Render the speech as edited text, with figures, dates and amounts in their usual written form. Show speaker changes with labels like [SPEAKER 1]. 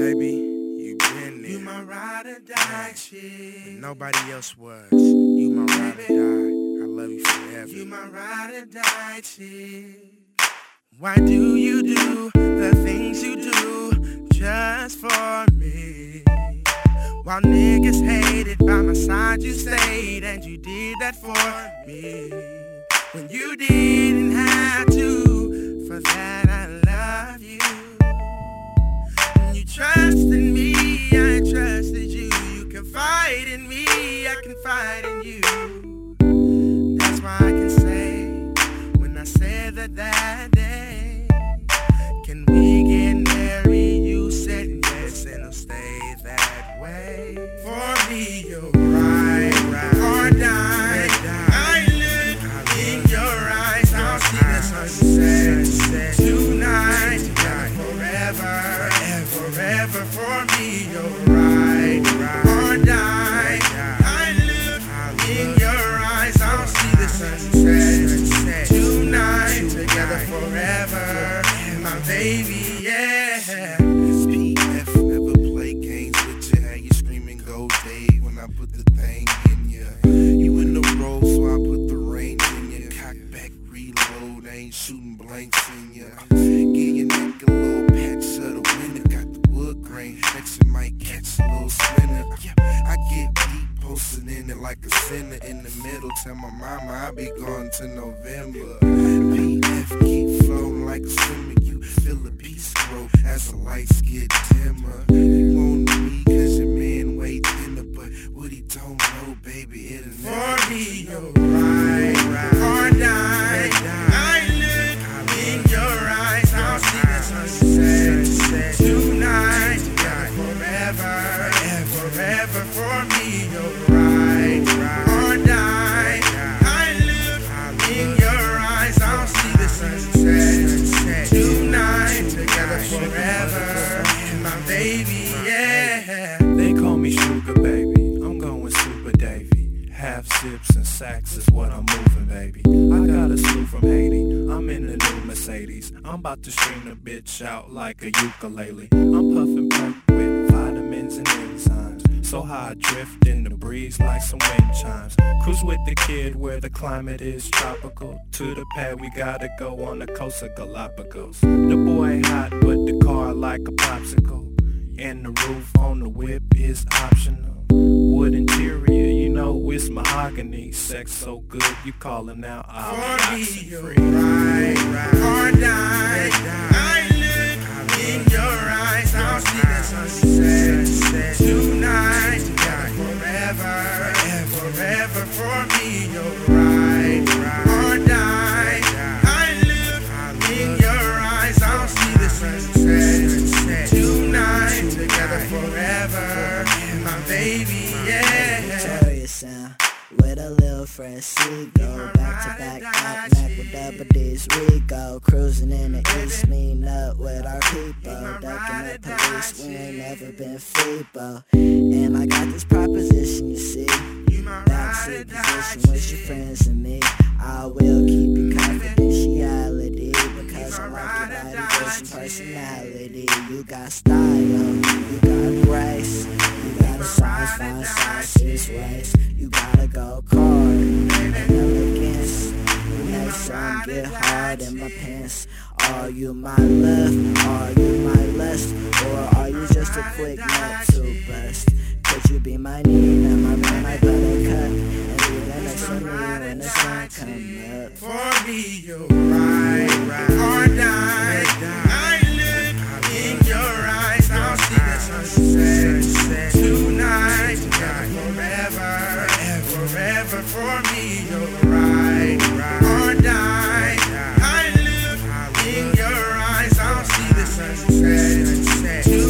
[SPEAKER 1] baby. You been there.
[SPEAKER 2] You my ride or die chick.
[SPEAKER 1] When nobody else was. You my ride or die. I love you forever.
[SPEAKER 2] You my ride or die chick.
[SPEAKER 1] Why do you do the things you do just for me? While niggas hated, by my side you stayed, and you did that for me. When you didn't have to, for that I love you. When you trusted me, I trusted you. You confide in me, I confide in you. That's why I can say, when I said that day, can we get married? You said yes, and it'll stay that way. For me, you're right or die. I look in your eyes, I'll see the sunset tonight, forever, forever. For me, you're right or die. I look in your eyes, I'll see the sunset tonight, together forever, my baby, yeah.
[SPEAKER 3] PF never play games with you. How you screaming go Dave when I put the thing in you. You in the road, so I put the range in you. Cock back, reload, I ain't shooting blanks in you. Give your neck a little patch of the winter. Got the wood grain, next you might catch a little splinter. I get deep, posted in it like a sinner in the middle. Tell my mama I'll be gone to November. PF keep floating like a swimmer. You feel the peace grow as the lights get dimmer. You want me cause your man way thinner, but what he don't know, baby, it'll never.
[SPEAKER 2] For me, you're right or die. I look in your eyes, I'll see the sunset tonight, forever, forever. For me, you're right or die. I look in your eyes, I'll see the sunset tonight, together forever, my baby, yeah.
[SPEAKER 4] They call me Sugar Baby, I'm going Super Davy. Half sips and sacks is what I'm moving, baby. I got a slew from Haiti, I'm in the new Mercedes. I'm about to string the bitch out like a ukulele. I'm puffin' perk with vitamins and enzymes. So high I drift in the breeze like some wind chimes. Cruise with the kid where the climate is tropical. To the pad we gotta go on the coast of Galapagos. The boy ain't hot but the car like a popsicle. And the roof on the whip is optional. Wood interior, you know it's mahogany. Sex so good you callin' out
[SPEAKER 2] For me, you're right or die. I look in your eyes, I'll see the sunset tonight, forever, forever. For me, you're right or die. I look in your eyes, I'll see the sunset tonight, together forever, my baby, yeah.
[SPEAKER 5] Victoria sound with a little fresh seagull. Back to back, back with double D's. We go cruising in the east, meeting up with our people. Ducking the police, we ain't never been feeble. And I got this proposition, you see. Backseat position with your friends and me. I will keep your confidentiality because I like your body, with some personality. You got style, you got grace, you got a size, fine size, waist. You gotta go hard and elegance. You make some get hard in my pants. Are you my love? Are you my lust? Or are you just a quick nut to bust? Could you be my need and my brain I better cut? And be the next to me when the sun come up.
[SPEAKER 2] For me, you're right or die. I look in your eyes, I'll see the sunset tonight, forever, forever. For me, you're right or die. I look in your eyes, I'll see the sunset